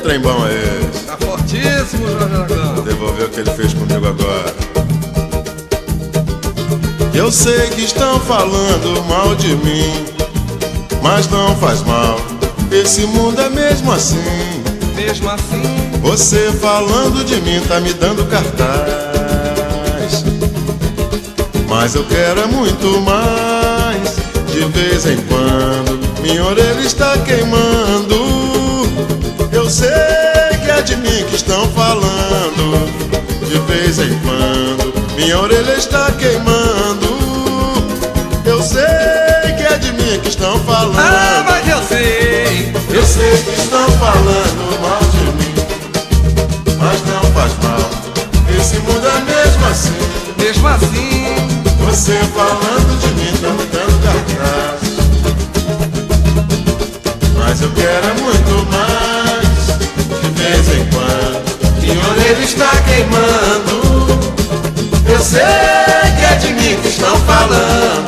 trem bom é esse? Tá fortíssimo, Jorge Aragão. Vou devolver o que ele fez comigo agora. Eu sei que estão falando mal de mim, mas não faz mal, esse mundo é mesmo assim. Mesmo assim, Você falando de mim tá me dando cartaz, mas eu quero é muito mais. De vez em quando minha orelha está queimando. Eu sei que é de mim que estão falando. De vez em quando minha orelha está queimando. Eu sei que é de mim que estão falando. ah, mas eu sei. Eu sei que estão falando mal de mim, mas não faz mal, esse mundo é mesmo assim. Mesmo assim, Você falando de mim tá me dando cartaz, mas eu quero é muito mais. De vez em quando minha orelha está queimando. Eu sei que é de mim que estão falando.